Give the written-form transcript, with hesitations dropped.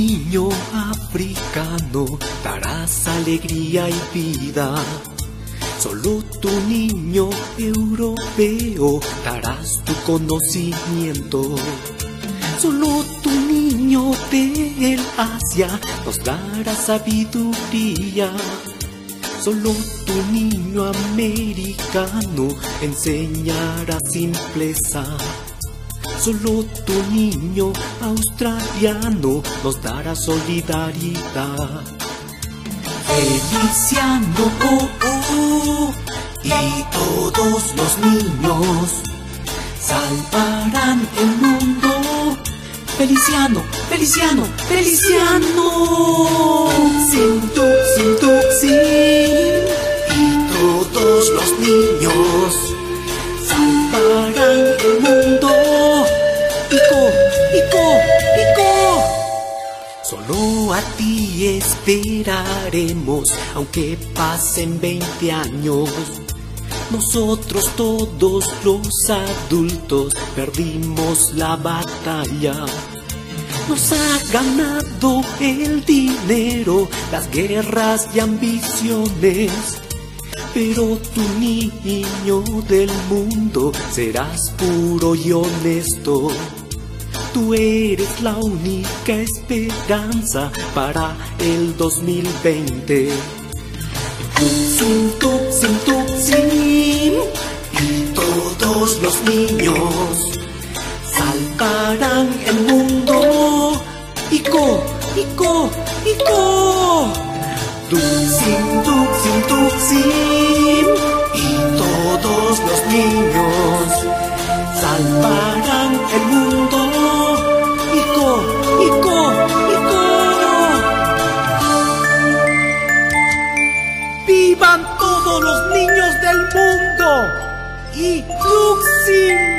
niño africano darás alegría y vida. Solo tu niño europeo darás tu conocimiento. Solo tu niño del Asia nos dará sabiduría. Solo tu niño americano enseñará simpleza. Solo tu niño australiano nos dará solidaridad. Feliciano, oh, oh, y todos los niños salvarán el mundo. Feliciano, Feliciano, Feliciano. Sin Tuxin, y todos los niños salvarán el mundo. Ico, Ico, Ico. Solo a ti esperaremos, aunque pasen 20 años. Nosotros todos los adultos perdimos la batalla. Nos ha ganado el dinero, las guerras y ambiciones. Pero tu niño del mundo serás puro y honesto. Tú eres la única esperanza para el 2020. Tuxin, Tuxin, Tuxin, y todos los niños salvarán el mundo. Ico, Ico, Ico. Tuxin, Tuxin, Tuxin, y todos los niños salvarán el mundo. Ico, Ico, Ico. ¡Vivan todos los niños del mundo! ¡Y Tuxin!